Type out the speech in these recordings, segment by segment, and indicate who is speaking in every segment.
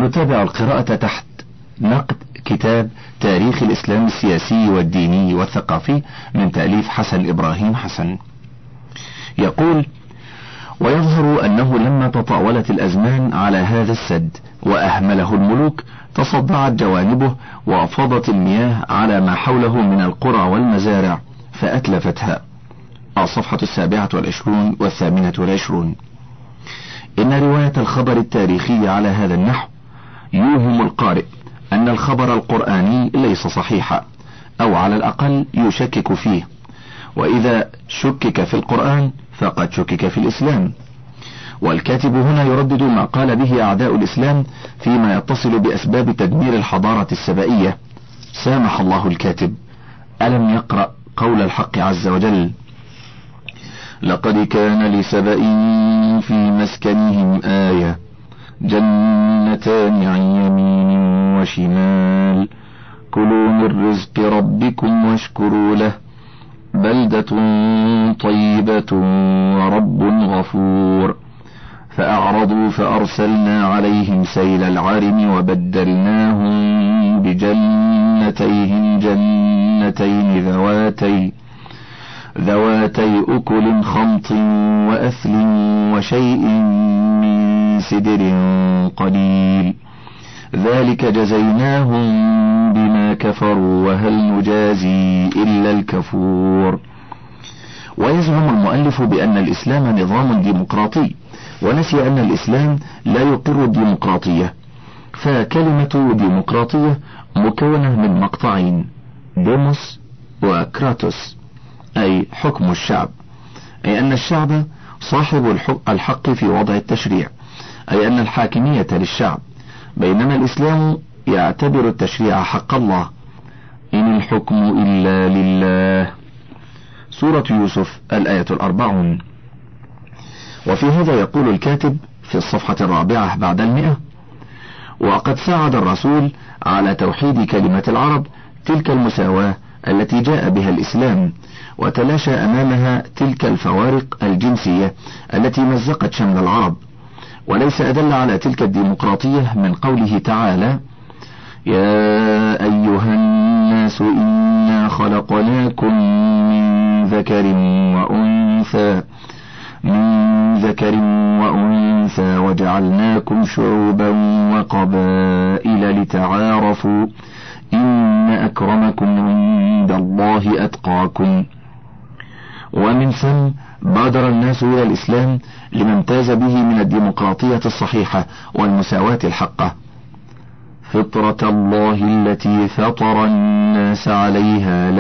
Speaker 1: نتابع القراءة تحت نقد كتاب تاريخ الإسلام السياسي والديني والثقافي من تأليف حسن إبراهيم حسن. يقول: ويظهر أنه لما تطاولت الأزمان على هذا السد وأهمله الملوك تصدعت جوانبه وأفاضت المياه على ما حوله من القرى والمزارع فأتلفتها. الصفحة 27 و28. إن رواية الخبر التاريخي على هذا النحو يوهم القارئ أن الخبر القرآني ليس صحيحا، أو على الأقل يشكك فيه، وإذا شكك في القرآن فقد شكك في الإسلام. والكاتب هنا يردد ما قال به أعداء الإسلام فيما يتصل بأسباب تدمير الحضارة السبائية. سامح الله الكاتب، ألم يقرأ قول الحق عز وجل: لقد كان لسبإ في مسكنهم آية جنتان عن يمين وشمال كلوا من رزق ربكم واشكروا له بلدة طيبة ورب غفور فأعرضوا فأرسلنا عليهم سيل العرم وبدلناهم بجنتيهم جنتين ذواتي أكل خمط وأثل وشيء من سدر قليل ذلك جزيناهم بما كفروا وهل نجازي إلا الكفور. ويزعم المؤلف بأن الإسلام نظام ديمقراطي، ونسي أن الإسلام لا يقر الديمقراطية، فكلمة ديمقراطية مكونة من مقطعين: ديموس وكراتوس، أي حكم الشعب، أي أن الشعب صاحب الحق في وضع التشريع، أي أن الحاكمية للشعب، بينما الإسلام يعتبر التشريع حق الله. إن الحكم إلا لله. سورة يوسف الآية 40. وفي هذا يقول الكاتب في الصفحة 4 بعد 100: وقد ساعد الرسول على توحيد كلمة العرب تلك المساواة التي جاء بها الإسلام، وتلاشى أمامها تلك الفوارق الجنسية التي مزقت شمل العرب. وليس أدل على تلك الديمقراطية من قوله تعالى: يا أيها الناس إنا خلقناكم من ذكر وأنثى وجعلناكم شعوبا وقبائل لتعارفوا إن أكرمكم عند الله أتقاكم. ومن ثم بادر الناس إلى الإسلام لما امتاز به من الديمقراطية الصحيحة والمساواة الحقة. فطرة الله التي فطر الناس عليها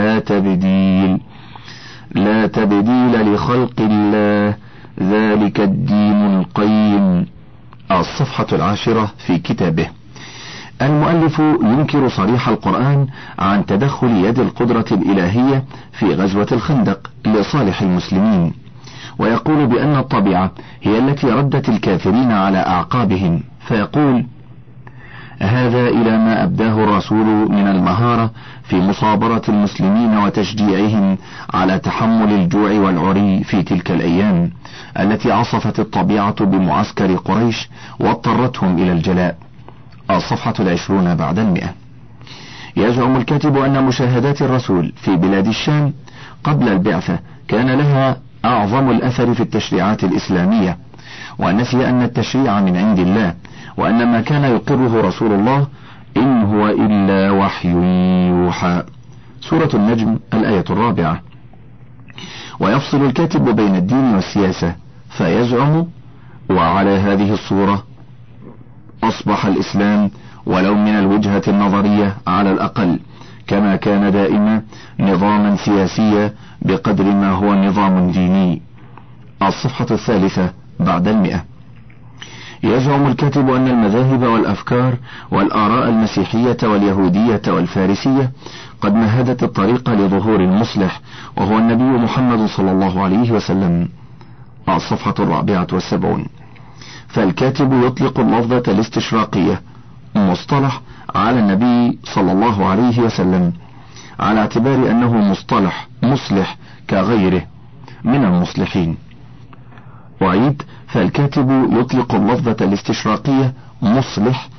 Speaker 1: لا تبديل لخلق الله ذلك الدين القيم. الصفحة 10 في كتابه. المؤلف ينكر صريح القرآن عن تدخل يد القدرة الإلهية في غزوة الخندق لصالح المسلمين، ويقول بأن الطبيعة هي التي ردت الكافرين على أعقابهم، فيقول: هذا إلى ما أبداه الرسول من المهارة في مصابرة المسلمين وتشجيعهم على تحمل الجوع والعري في تلك الأيام التي عصفت الطبيعة بمعسكر قريش واضطرتهم إلى الجلاء. الصفحة 20 بعد 100. يزعم الكاتب أن مشاهدات الرسول في بلاد الشام قبل البعثة كان لها أعظم الأثر في التشريعات الإسلامية، ونسي أن التشريع من عند الله، وأن ما كان يقره رسول الله إن هو إلا وحي يوحى. سورة النجم الآية 4. ويفصل الكاتب بين الدين والسياسة فيزعم: وعلى هذه الصورة أصبح الإسلام ولو من الوجهة النظرية على الأقل كما كان دائما نظاما سياسيا بقدر ما هو نظام ديني. الصفحة 3 بعد 100. يزعم الكاتب أن المذاهب والأفكار والآراء المسيحية واليهودية والفارسية قد مهدت الطريق لظهور المصلح وهو النبي محمد صلى الله عليه وسلم. الصفحة 74. فالكاتب يطلق اللفظة الاستشراقية مصطلح على النبي صلى الله عليه وسلم على اعتبار أنه مصطلح مصلح كغيره من المصلحين. وعيد: فالكاتب يطلق اللفظة الاستشراقية مصلح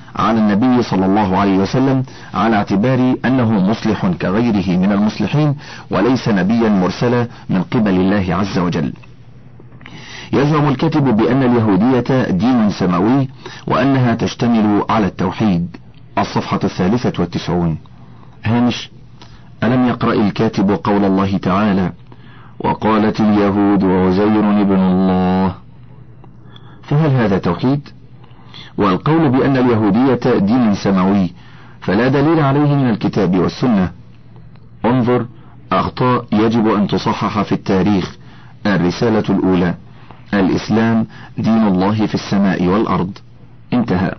Speaker 1: على النبي صلى الله عليه وسلم على اعتبار أنه مصلح كغيره من المصلحين وليس نبيا مرسلا من قبل الله عز وجل. يزعم الكاتب بأن اليهودية دين سماوي وأنها تشتمل على التوحيد. الصفحة 93. هامش: ألم يقرأ الكاتب قول الله تعالى: وقالت اليهود عزير ابن الله؟ فهل هذا توحيد؟ والقول بأن اليهودية دين سماوي فلا دليل عليه من الكتاب والسنة. انظر: أخطاء يجب أن تصحح في التاريخ. الرسالة الأولى: الإسلام دين الله في السماء والأرض. انتهى.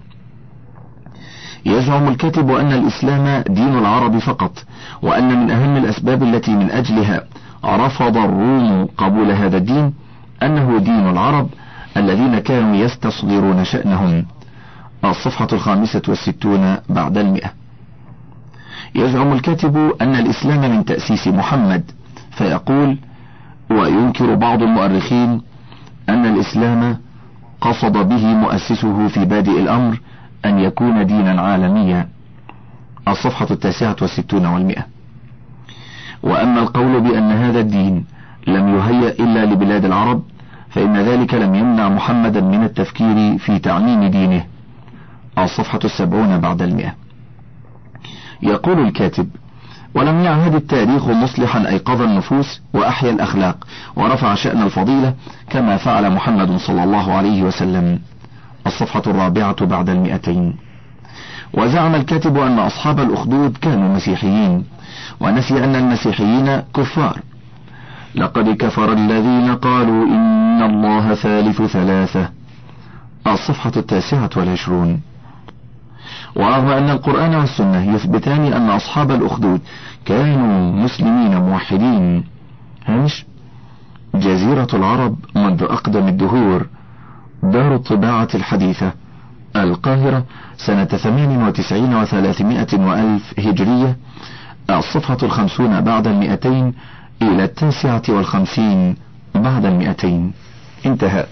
Speaker 1: يزعم الكاتب أن الإسلام دين العرب فقط، وأن من أهم الأسباب التي من أجلها رفض الروم قبول هذا الدين أنه دين العرب الذين كانوا يستصغرون شأنهم. الصفحة 65 بعد 100. يزعم الكاتب أن الإسلام من تأسيس محمد، فيقول: وينكر بعض المؤرخين أن الإسلام قصد به مؤسسه في بادئ الأمر أن يكون دينا عالميا. الصفحة 69 و100. وأما القول بأن هذا الدين لم يهيأ إلا لبلاد العرب فإن ذلك لم يمنع محمدا من التفكير في تعميم دينه. الصفحة 70 بعد 100. يقول الكاتب: ولم يعهد التاريخ مصلحا أيقظ النفوس وأحيا الأخلاق ورفع شأن الفضيلة كما فعل محمد صلى الله عليه وسلم. الصفحة 4 بعد 200. وزعم الكاتب أن أصحاب الأخدود كانوا مسيحيين، ونسي أن المسيحيين كفار. لقد كفر الذين قالوا إن الله ثالث ثلاثة. الصفحة 29. ورغم أن القرآن والسنة يثبتان أن أصحاب الأخدود كانوا مسلمين موحدين. هامش: جزيرة العرب منذ أقدم الدهور. دار الطباعة الحديثة، القاهرة، سنة 98 و300 وألف هجرية. الصفحة 50 بعد 200 إلى 59 بعد 200. انتهى.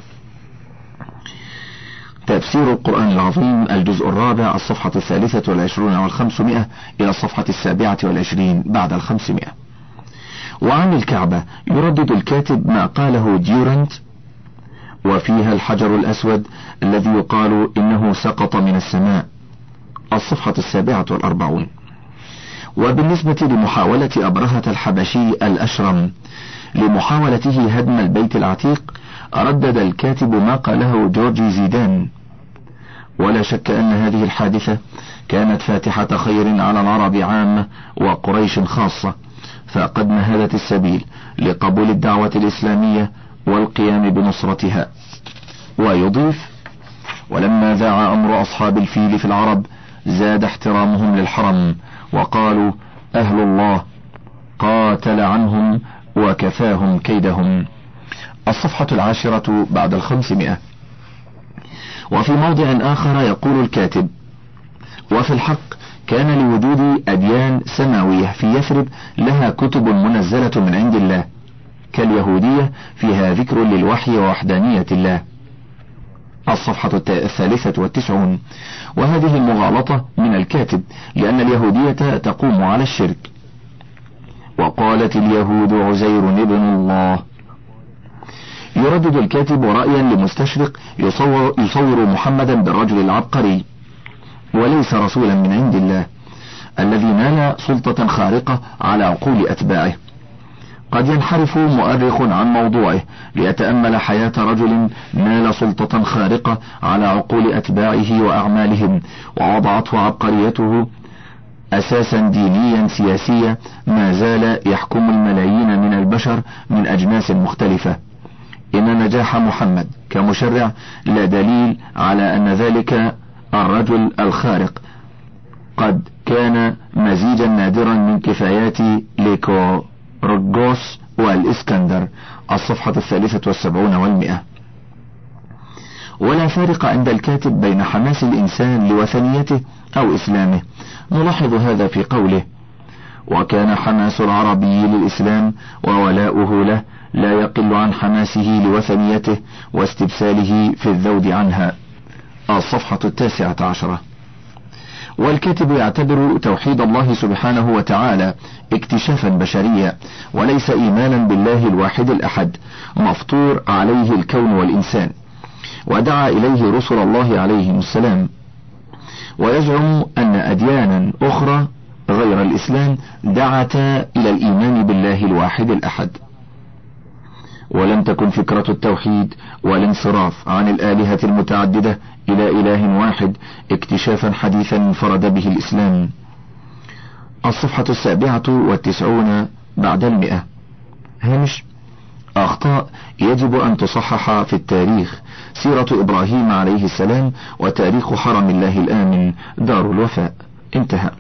Speaker 1: تفسير القرآن العظيم الجزء الرابع، الصفحة 23 و500 إلى الصفحة 27 بعد 500. وعن الكعبة يردد الكاتب ما قاله ديورنت: وفيها الحجر الأسود الذي يقال إنه سقط من السماء. الصفحة 47. وبالنسبة لمحاولة أبرهة الحبشي الأشرم لمحاولته هدم البيت العتيق ردد الكاتب ما قاله جورج زيدان: ولا شك أن هذه الحادثة كانت فاتحة خير على العرب عامة وقريش خاصة، فقد مهدت السبيل لقبول الدعوة الإسلامية والقيام بنصرتها. ويضيف: ولما ذاع أمر أصحاب الفيل في العرب زاد احترامهم للحرم، وقالوا: أهل الله، قاتل عنهم وكفاهم كيدهم. الصفحة 10 بعد 500. وفي موضع آخر يقول الكاتب: وفي الحق كان لوجود أديان سماوية في يثرب لها كتب منزلة من عند الله، كاليهودية فيها ذكر للوحي ووحدانية الله. الصفحة 93. وهذه المغالطة من الكاتب، لأن اليهودية تقوم على الشرك. وقالت اليهود عزير ابن الله. يردد الكاتب رأيا لمستشرق يصور محمدا بالرجل العبقري وليس رسولا من عند الله الذي نال سلطة خارقة على عقول أتباعه. قد ينحرف مؤرخ عن موضوعه ليتأمل حياة رجل نال سلطة خارقة على عقول أتباعه وأعمالهم، ووضعته عبقريته أساسا دينيا سياسيا ما زال يحكم الملايين من البشر من أجناس مختلفة. إن نجاح محمد كمشرع لا دليل على أن ذلك الرجل الخارق قد كان مزيجا نادرا من كفايات ليكورغوس والإسكندر. الصفحة 73 و100. ولا فارق عند الكاتب بين حماس الإنسان لوثنيته أو إسلامه. نلاحظ هذا في قوله: وكان حماس العربي للإسلام وولاؤه له لا يقل عن حماسه لوثنيته واستبساله في الذود عنها. الصفحة 19. والكاتب يعتبر توحيد الله سبحانه وتعالى اكتشافا بشريا وليس إيمانا بالله الواحد الأحد مفطور عليه الكون والإنسان، ودعا إليه رسل الله عليهم السلام. ويزعم أن أديانا أخرى غير الإسلام دعتا إلى الإيمان بالله الواحد الأحد. ولم تكن فكرة التوحيد والانصراف عن الآلهة المتعددة إلى إله واحد اكتشافا حديثا انفرد به الإسلام. الصفحة 97 بعد 100. هامش: أخطاء يجب أن تصحح في التاريخ: سيرة إبراهيم عليه السلام وتاريخ حرم الله الآمن دار الوفاء. انتهى.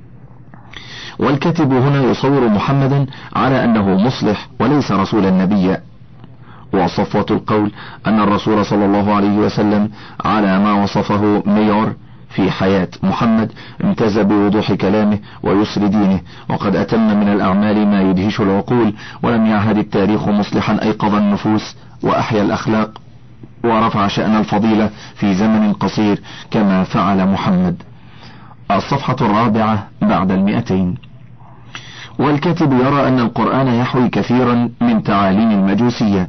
Speaker 1: والكاتب هنا يصور محمدا على أنه مصلح وليس رسولا نبيا. وصفوة القول أن الرسول صلى الله عليه وسلم على ما وصفه ميور في حياة محمد امتاز بوضوح كلامه ويسر دينه، وقد أتم من الأعمال ما يدهش العقول، ولم يعهد التاريخ مصلحا أيقظ النفوس وأحيا الأخلاق ورفع شأن الفضيلة في زمن قصير كما فعل محمد. الصفحة 4 بعد 200. والكاتب يرى أن القرآن يحوي كثيرا من تعاليم المجوسية،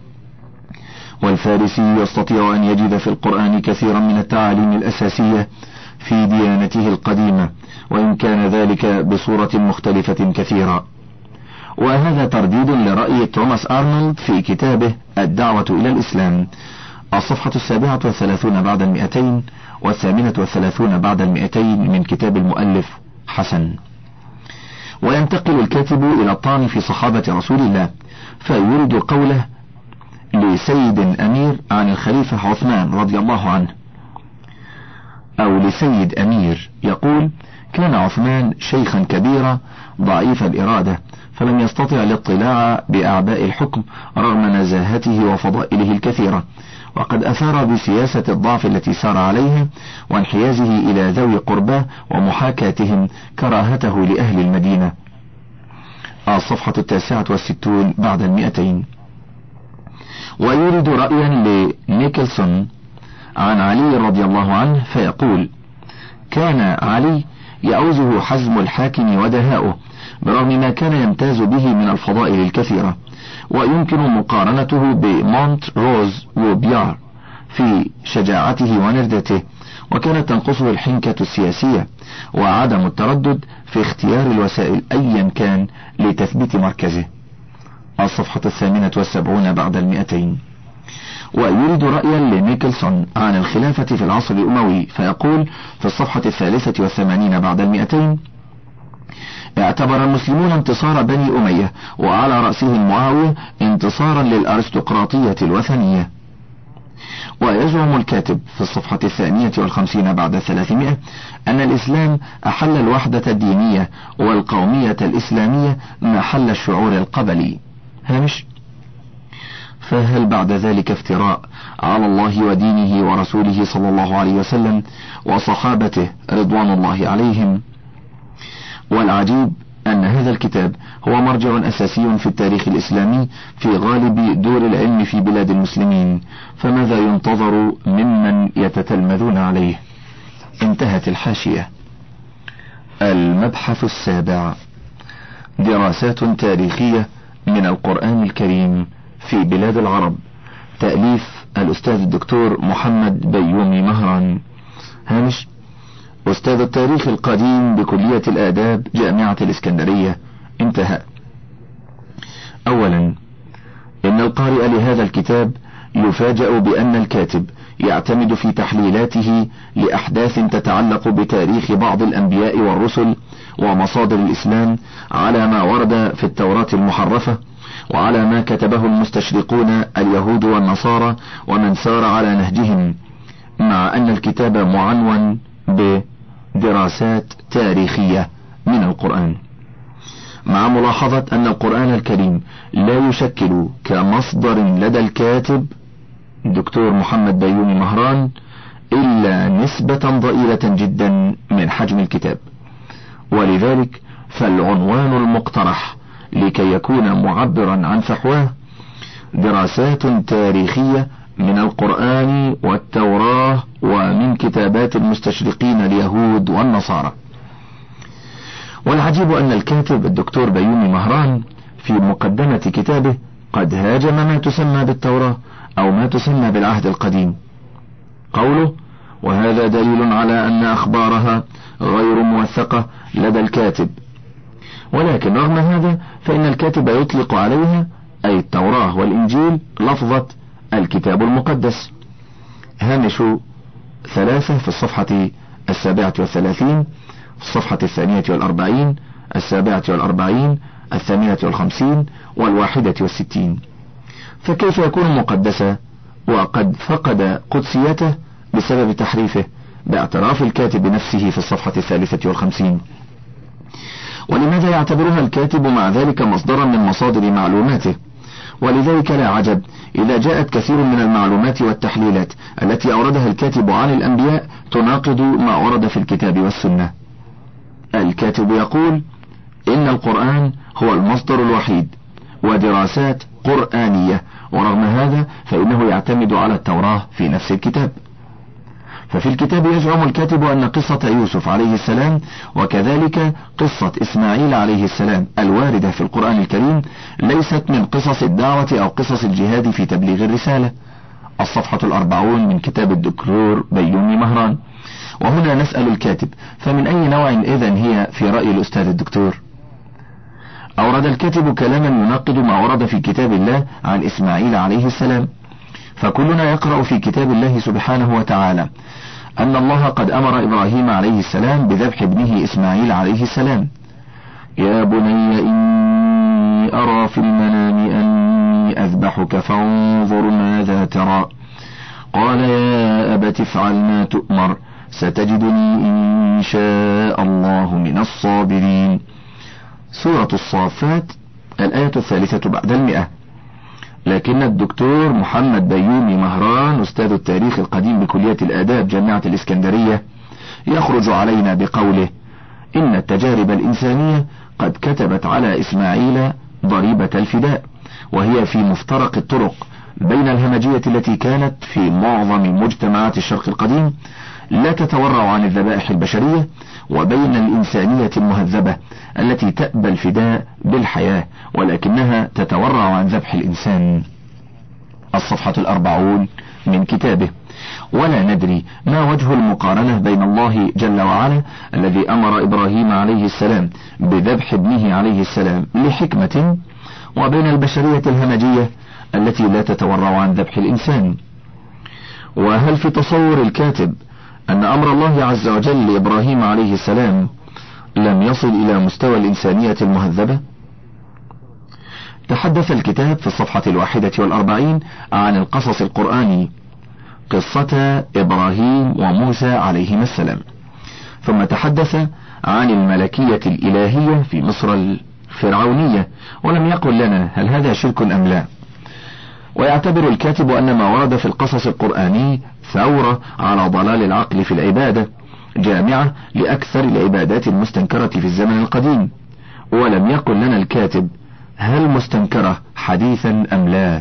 Speaker 1: والفارسي يستطيع أن يجد في القرآن كثيرا من التعاليم الأساسية في ديانته القديمة، وإن كان ذلك بصورة مختلفة كثيرة. وهذا ترديد لرأي توماس أرنولد في كتابه الدعوة إلى الإسلام. الصفحة 37 بعد 200 و38 بعد 200 من كتاب المؤلف حسن. وينتقل الكاتب إلى الطعن في صحابة رسول الله، فيورد قوله لسيد أمير عن الخليفة عثمان رضي الله عنه، أو لسيد أمير، يقول: كان عثمان شيخا كبيرا ضعيف الإرادة، فلم يستطع الاطلاع بأعباء الحكم رغم نزاهته وفضائله الكثيرة، وقد أثار بسياسة الضعف التي سار عليها وانحيازه إلى ذوي قرباه ومحاكاتهم كراهته لأهل المدينة. الصفحة 69 بعد 200. ويورد رأيا لنيكلسون عن علي رضي الله عنه فيقول: كان علي يعوزه حزم الحاكم ودهاؤه برغم ما كان يمتاز به من الفضائل الكثيرة، ويمكن مقارنته بمونت روز وبيار في شجاعته ونردته، وكانت تنقصه الحنكة السياسية وعدم التردد في اختيار الوسائل أيا كان لتثبيت مركزه. الصفحة 78 بعد 200. ويريد رأيا لنيكلسون عن الخلافة في العصر الأموي فيقول في الصفحة 83 بعد 200: اعتبر المسلمون انتصار بني أمية وعلى رأسهم معاوية انتصارا للأرستقراطية الوثنية. ويزعم الكاتب في الصفحة 52 بعد 300 أن الإسلام أحل الوحدة الدينية والقومية الإسلامية محل الشعور القبلي. هامش: فهل بعد ذلك افتراء على الله ودينه ورسوله صلى الله عليه وسلم وصحابته رضوان الله عليهم؟ والعجيب أن هذا الكتاب هو مرجع أساسي في التاريخ الإسلامي في غالب دور العلم في بلاد المسلمين، فماذا ينتظر ممن يتتلمذون عليه؟ انتهت الحاشية. المبحث 7: دراسات تاريخية من القرآن الكريم في بلاد العرب، تأليف الأستاذ الدكتور محمد بيومي مهران. هامش: أستاذ التاريخ القديم بكلية الآداب جامعة الإسكندرية. انتهى. أولا، إن القارئ لهذا الكتاب يفاجأ بأن الكاتب يعتمد في تحليلاته لأحداث تتعلق بتاريخ بعض الأنبياء والرسل ومصادر الإسلام على ما ورد في التوراة المحرفة، وعلى ما كتبه المستشرقون اليهود والنصارى ومن سار على نهجهم، مع أن الكتاب معنون بدراسات تاريخية من القرآن، مع ملاحظة أن القرآن الكريم لا يشكل كمصدر لدى الكاتب الدكتور محمد بيومي مهران إلا نسبة ضئيلة جدا من حجم الكتاب، ولذلك فالعنوان المقترح لكي يكون معبرا عن فحواه: دراسات تاريخية من القرآن والتوراة ومن كتابات المستشرقين اليهود والنصارى. والعجيب أن الكاتب الدكتور بيومي مهران في مقدمة كتابه قد هاجم ما تسمى بالتوراة أو ما تسمى بالعهد القديم. قوله: وهذا دليل على أن أخبارها غير موثقة لدى الكاتب، ولكن رغم هذا فإن الكاتب يطلق عليها أي التوراة والإنجيل لفظة الكتاب المقدس. هامش 3 في الصفحة 37، في الصفحة 42، 47، 58 و61. فكيف يكون مقدسا وقد فقد قدسيته بسبب تحريفه باعتراف الكاتب بنفسه في الصفحة 53؟ ولماذا يعتبرها الكاتب مع ذلك مصدرا من مصادر معلوماته؟ ولذلك لا عجب إذا جاءت كثير من المعلومات والتحليلات التي أوردها الكاتب عن الأنبياء تناقض ما ورد في الكتاب والسنة. الكاتب يقول إن القرآن هو المصدر الوحيد ودراسات قرآنية، ورغم هذا فإنه يعتمد على التوراة في نفس الكتاب. ففي الكتاب يزعم الكاتب أن قصة يوسف عليه السلام وكذلك قصة إسماعيل عليه السلام الواردة في القرآن الكريم ليست من قصص الدعوة أو قصص الجهاد في تبليغ الرسالة. الصفحة 40 من كتاب الدكتور بيومي مهران. وهنا نسأل الكاتب: فمن أي نوع إذن هي في رأي الأستاذ الدكتور؟ أورد الكاتب كلاما يناقض ما ورد في كتاب الله عن إسماعيل عليه السلام. فكلنا يقرأ في كتاب الله سبحانه وتعالى أن الله قد أمر إبراهيم عليه السلام بذبح ابنه إسماعيل عليه السلام. يا بني إني أرى في المنام أني أذبحك فانظر ماذا ترى. قال يا أبت افعل ما تؤمر ستجدني إن شاء الله من الصابرين. سورة الصافات الآية 3 بعد 100. لكن الدكتور محمد بيومي مهران أستاذ التاريخ القديم بكلية الآداب جامعة الإسكندرية يخرج علينا بقوله: إن التجارب الإنسانية قد كتبت على إسماعيل ضريبة الفداء، وهي في مفترق الطرق بين الهمجية التي كانت في معظم مجتمعات الشرق القديم لا تتورع عن الذبائح البشرية، وبين الإنسانية المهذبة التي تأبى الفداء بالحياة ولكنها تتورع عن ذبح الإنسان. الصفحة 40 من كتابه. ولا ندري ما وجه المقارنة بين الله جل وعلا الذي أمر إبراهيم عليه السلام بذبح ابنه عليه السلام لحكمة، وبين البشرية الهمجية التي لا تتورع عن ذبح الإنسان. وهل في تصور الكاتب أن أمر الله عز وجل لإبراهيم عليه السلام لم يصل إلى مستوى الإنسانية المهذبة؟ تحدث الكتاب في الصفحة 41 عن القصص القرآني، قصة إبراهيم وموسى عليهما السلام، ثم تحدث عن الملكية الإلهية في مصر الفرعونية، ولم يقل لنا هل هذا شرك أم لا. ويعتبر الكاتب أن ما ورد في القصص القرآني ثورة على ضلال العقل في العبادة، جامعة لأكثر العبادات المستنكرة في الزمن القديم، ولم يقل لنا الكاتب هل مستنكرة حديثا أم لا.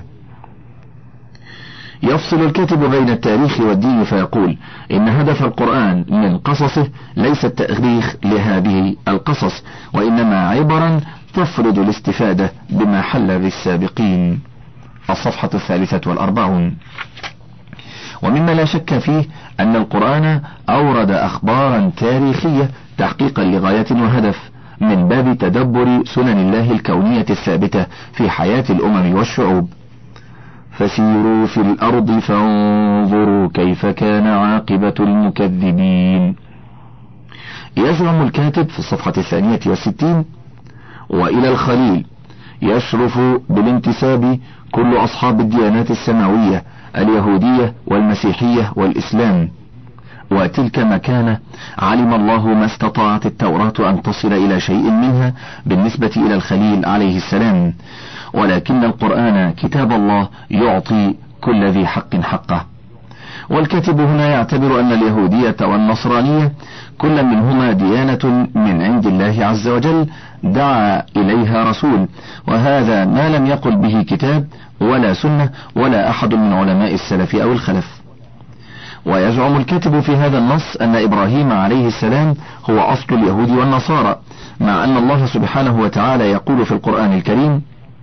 Speaker 1: يفصل الكاتب بين التاريخ والدين فيقول إن هدف القرآن من قصصه ليس التأريخ لهذه القصص، وإنما عبرا تفرض الاستفادة بما حل بالسابقين. الصفحة 43. ومما لا شك فيه أن القرآن أورد أخبارا تاريخية تحقيقا لغاية وهدف من باب تدبر سنن الله الكونية الثابتة في حياة الأمم والشعوب. فسيروا في الأرض فانظروا كيف كان عاقبة المكذبين. يزعم الكاتب في الصفحة 62: وإلى الخليل يشرف بالانتساب كل أصحاب الديانات السماوية اليهودية والمسيحية والإسلام، وتلك مكانة علم الله ما استطاعت التوراة أن تصل إلى شيء منها بالنسبة إلى الخليل عليه السلام، ولكن القرآن كتاب الله يعطي كل ذي حق حقه. والكاتب هنا يعتبر أن اليهودية والنصرانية كل منهما ديانة من عند الله عز وجل دعا إليها رسول، وهذا ما لم يقل به كتاب ولا سنة ولا أحد من علماء السلف أو الخلف. ويزعم الكاتب في هذا النص أن إبراهيم عليه السلام هو أصل اليهود والنصارى، مع أن الله سبحانه وتعالى يقول في القرآن الكريم: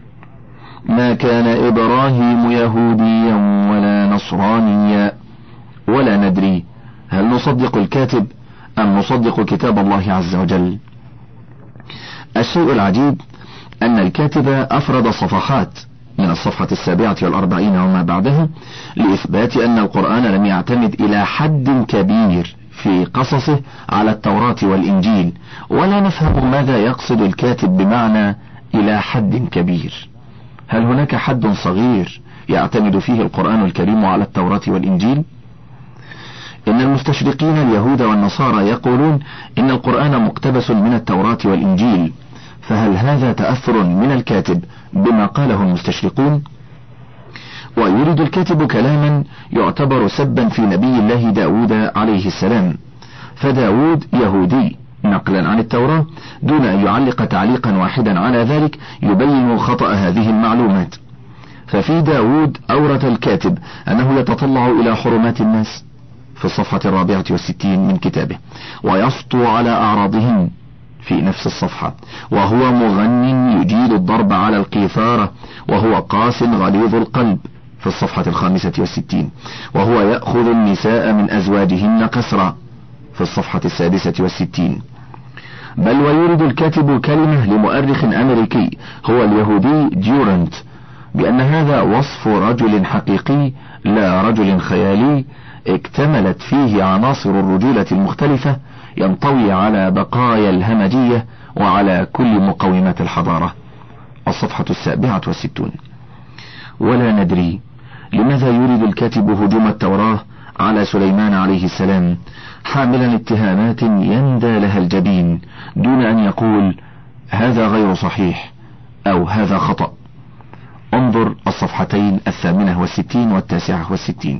Speaker 1: ما كان إبراهيم يهوديا ولا نصرانيا ولا ندري هل نصدق الكاتب أم نصدق كتاب الله عز وجل. الشيء العجيب أن الكاتب أفرد صفحات من الصفحة 47 وما بعدها لإثبات أن القرآن لم يعتمد إلى حد كبير في قصصه على التوراة والإنجيل، ولا نفهم ماذا يقصد الكاتب بمعنى إلى حد كبير. هل هناك حد صغير يعتمد فيه القرآن الكريم على التوراة والإنجيل؟ إن المستشرقين اليهود والنصارى يقولون إن القرآن مقتبس من التوراة والإنجيل، فهل هذا تأثر من الكاتب بما قاله المستشرقون؟ ويريد الكاتب كلاما يعتبر سبا في نبي الله داود عليه السلام، فداود يهودي نقلا عن التوراة، دون أن يعلق تعليقا واحدا على ذلك يبين خطأ هذه المعلومات. ففي داود أورد الكاتب أنه يتطلع إلى حرمات الناس في الصفحة 64 من كتابه، ويسطو على أعراضهم في نفس الصفحة، وهو مغن يجيد الضرب على القيثارة، وهو قاس غليظ القلب في الصفحة 65، وهو يأخذ النساء من أزواجهن كسرا في الصفحة 66. بل ويورد الكاتب كلمة لمؤرخ أمريكي هو اليهودي ديورنت بأن هذا وصف رجل حقيقي لا رجل خيالي اكتملت فيه عناصر الرجولة المختلفة، ينطوي على بقايا الهمجية وعلى كل مقومات الحضارة. الصفحة 67. ولا ندري لماذا يريد الكاتب هجوم التوراة على سليمان عليه السلام حاملا اتهامات يندى لها الجبين، دون أن يقول هذا غير صحيح أو هذا خطأ. انظر الصفحتين 68 و69.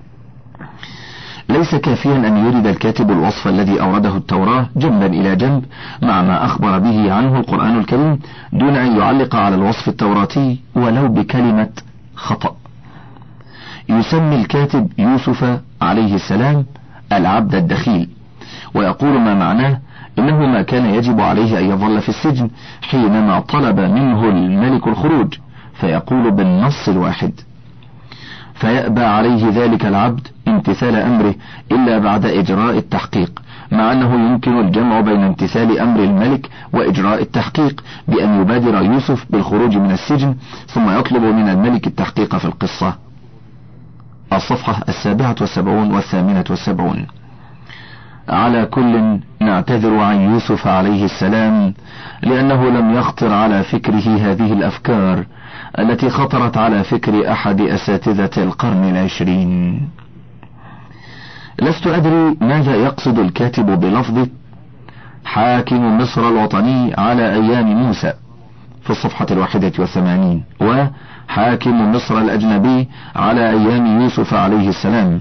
Speaker 1: ليس كافيا أن يريد الكاتب الوصف الذي أورده التوراة جنبا إلى جنب مع ما أخبر به عنه القرآن الكريم، دون أن يعلق على الوصف التوراتي ولو بكلمة خطأ. يسمي الكاتب يوسف عليه السلام العبد الدخيل، ويقول ما معناه إنه ما كان يجب عليه أن يظل في السجن حينما طلب منه الملك الخروج، فيقول بالنص الواحد: فيأبى عليه ذلك العبد امتثال أمره إلا بعد إجراء التحقيق، مع أنه يمكن الجمع بين امتثال أمر الملك وإجراء التحقيق بأن يبادر يوسف بالخروج من السجن ثم يطلب من الملك التحقيق في القصة. الصفحة 77 و78. على كل نعتذر عن يوسف عليه السلام لأنه لم يخطر على فكره هذه الأفكار التي خطرت على فكر أحد أساتذة القرن 20. لست أدري ماذا يقصد الكاتب بلفظ حاكم مصر الوطني على أيام موسى في الصفحة 81، وحاكم مصر الأجنبي على أيام يوسف عليه السلام.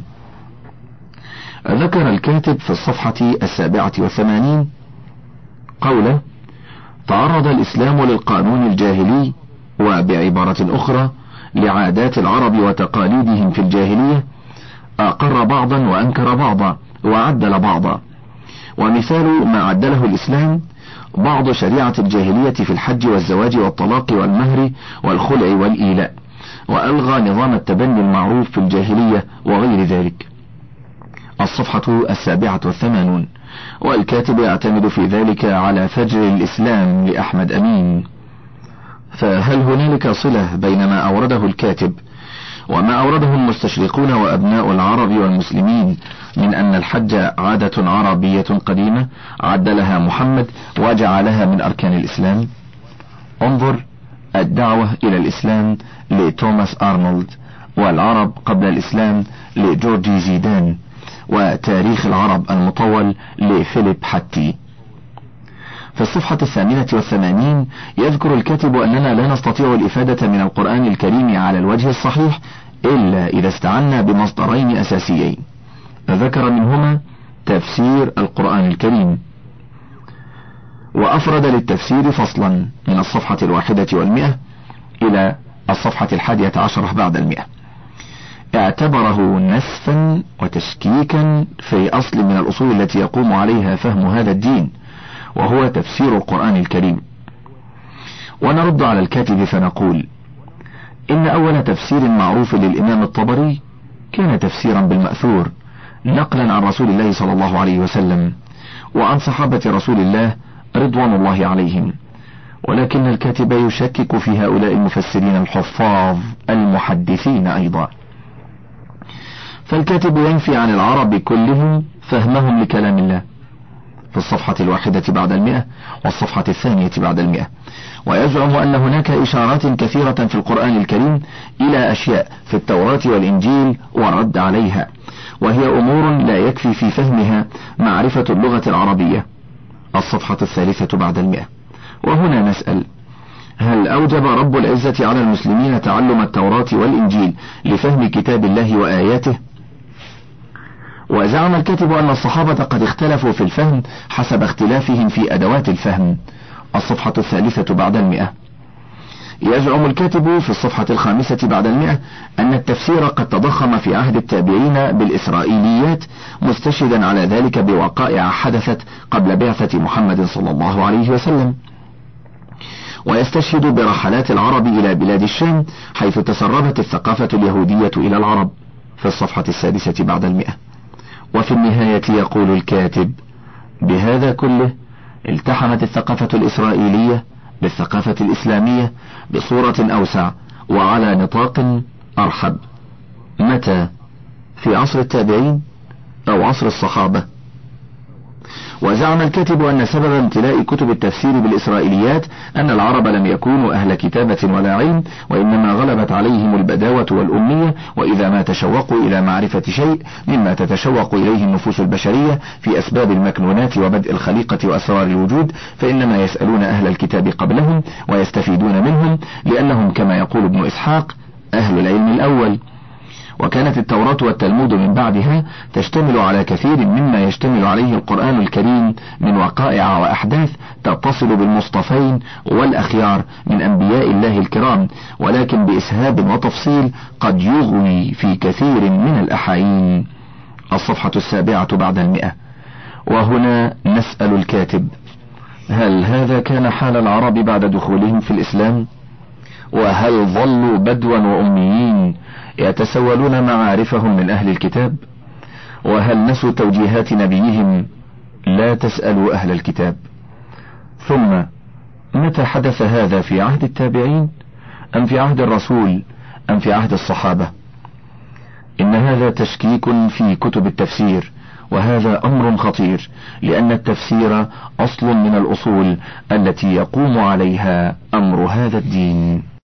Speaker 1: ذكر الكاتب في الصفحة 87 قوله: تعرض الإسلام للقانون الجاهلي، وبعبارة أخرى لعادات العرب وتقاليدهم في الجاهلية، أقر بعضا وأنكر بعضا وعدل بعضا. ومثال ما عدله الإسلام بعض شريعة الجاهلية في الحج والزواج والطلاق والمهر والخلع والإيلاء، وألغى نظام التبني المعروف في الجاهلية وغير ذلك. الصفحة 87. والكاتب يعتمد في ذلك على فجر الإسلام لأحمد أمين. فهل هنالك صلة بين ما أورده الكاتب وما أورده المستشرقون وأبناء العرب والمسلمين من أن الحج عادة عربية قديمة عدلها محمد وجعلها من أركان الإسلام؟ انظر الدعوة إلى الإسلام لتوماس أرنولد، والعرب قبل الإسلام لجورجي زيدان، وتاريخ العرب المطول لفيليب حتي. في الصفحة 88 يذكر الكاتب أننا لا نستطيع الإفادة من القرآن الكريم على الوجه الصحيح إلا إذا استعنا بمصدرين أساسيين، ذكر منهما تفسير القرآن الكريم، وأفرد للتفسير فصلا من الصفحة 100 إلى الصفحة 11 بعد 100. اعتبره نسفا وتشكيكا في أصل من الأصول التي يقوم عليها فهم هذا الدين، وهو تفسير القرآن الكريم. ونرد على الكاتب فنقول إن أول تفسير معروف للإمام الطبري كان تفسيرا بالمأثور نقلا عن رسول الله صلى الله عليه وسلم وعن صحابة رسول الله رضوان الله عليهم، ولكن الكاتب يشكك في هؤلاء المفسرين الحفاظ المحدثين أيضا. فالكاتب ينفي عن العرب كلهم فهمهم لكلام الله في الصفحة 1 بعد 100 والصفحة 2 بعد 100، ويزعم أن هناك إشارات كثيرة في القرآن الكريم إلى أشياء في التوراة والإنجيل ورد عليها، وهي أمور لا يكفي في فهمها معرفة اللغة العربية. الصفحة 3 بعد 100. وهنا نسأل: هل أوجب رب العزة على المسلمين تعلم التوراة والإنجيل لفهم كتاب الله وآياته؟ وزعم الكاتب أن الصحابة قد اختلفوا في الفهم حسب اختلافهم في أدوات الفهم. الصفحة 3 بعد 100. يزعم الكاتب في الصفحة 5 بعد 100 أن التفسير قد تضخم في عهد التابعين بالإسرائيليات، مستشهدا على ذلك بوقائع حدثت قبل بعثة محمد صلى الله عليه وسلم، ويستشهد برحلات العرب إلى بلاد الشام حيث تسربت الثقافة اليهودية إلى العرب في الصفحة 6 بعد 100. وفي النهاية يقول الكاتب: بهذا كله التحمت الثقافة الإسرائيلية بالثقافة الإسلامية بصورة أوسع وعلى نطاق أرحب. متى؟ في عصر التابعين أو عصر الصحابة؟ وزعم الكاتب أن سبب امتلاء كتب التفسير بالإسرائيليات أن العرب لم يكونوا أهل كتابة ولا علم، وإنما غلبت عليهم البداوة والأمية، وإذا ما تشوقوا إلى معرفة شيء مما تتشوق إليه النفوس البشرية في أسباب المكنونات وبدء الخليقة وأسرار الوجود، فإنما يسألون أهل الكتاب قبلهم ويستفيدون منهم، لأنهم كما يقول ابن إسحاق أهل العلم الأول. وكانت التوراة والتلمود من بعدها تشتمل على كثير مما يشتمل عليه القرآن الكريم من وقائع وأحداث تتصل بالمصطفين والأخيار من أنبياء الله الكرام، ولكن بإسهاب وتفصيل قد يغوي في كثير من الأحايين. الصفحة 7 بعد 100. وهنا نسأل الكاتب: هل هذا كان حال العرب بعد دخولهم في الإسلام؟ وهل ظلوا بدوا وأميين يتسولون معارفهم من أهل الكتاب؟ وهل نسوا توجيهات نبيهم: لا تسألوا أهل الكتاب؟ ثم متى حدث هذا؟ في عهد التابعين أم في عهد الرسول أم في عهد الصحابة؟ إن هذا تشكيك في كتب التفسير، وهذا أمر خطير، لأن التفسير أصل من الأصول التي يقوم عليها أمر هذا الدين.